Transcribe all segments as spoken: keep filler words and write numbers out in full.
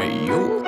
you.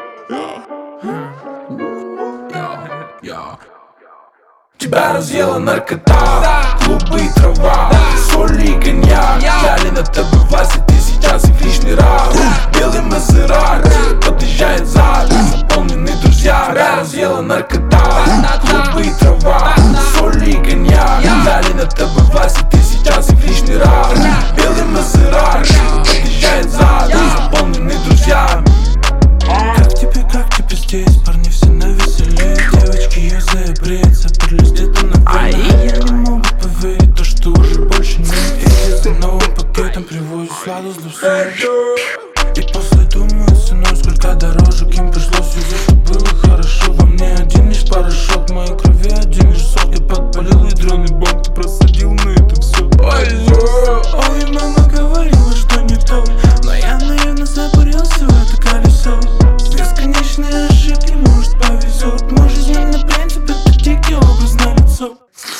Тебя разъела наркота, клубы и трава, соль и коньяк. Взяли на тебе власть, и ты сейчас их лишний раз. Белый Мазерати подъезжает сзади, заполненный друзья. Тебя разъела наркота, клубы и трава, соль и коньяк. Взяли на тебе власть, и ты сейчас их лишний раз. Белый Мазерати подъезжает сзади, заполненный друзьями. Как тебе, как тебе здесь? Парни все навеселее, девочки юзая бред, заперлись где-то на войне. Я не могу поверить, то что уже больше нет. И за новым пакетом привозят сладость для всех. И после думаю, ценой, сколько дорожек им пришлось взять, что было хорошо. Во мне один лишь порошок, в моей крови один лишь сок. Я подпалил ядреный бомб, ты просадил на это все. Ой, мама говорила, что не то, но я наивно забурился в это колесо. Бесконечные ошибки, может повезет. Мой жизненный принцип — это дикий образ на лицо.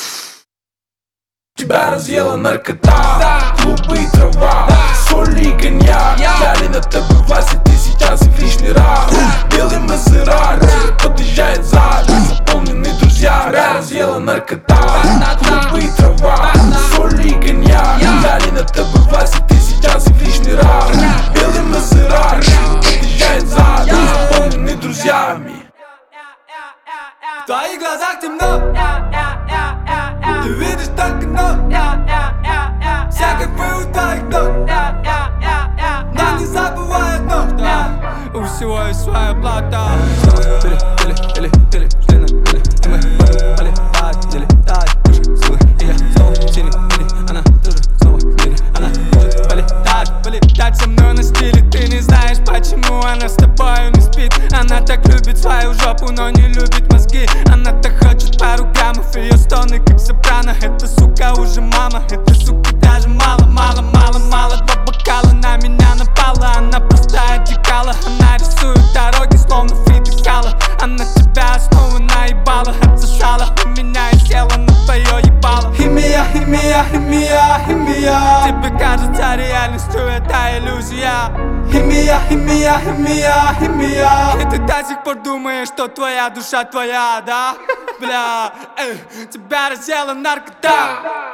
Тебя разъела наркота, клубы и трава, соль и коньяк. Взяли на тебе власть, и ты сейчас их лишний раз. Белый Мазерати подъезжает сзади, заполненный друзья. Тебя разъела наркота, клубы и трава, соль и коньяк. Взяли на тебе власть, и ты сейчас их лишний раз. Белый Мазерати подъезжает сзади, заполненный друзьями. В твоих глазах темно, ты видишь только дно. Все как вы у твоих ног, но не забывай одно: у всего есть своя плата. Полетать со мной на стиле, ты не знаешь, почему она с тобою не спит. Она так любит свою жопу, но не любит мозги. Она так хочет пару граммов, ее стоны как сопрано. Эта сука уже мама, эта сука даже мало, мало, мало, мало. Два бокала на меня напала, она просто одекала. Она рисует дороги, словно Фрида Кала. Она тебя снова наебала, отсосала у меня и села на твое ебало. Химия, химия, химия, химия. Тебе кажется реальностью это иллюзия. Химия, химия, химия, химия. И ты до сих пор думаешь, что твоя душа твоя, да? Бля, эй, тебя разъела наркота.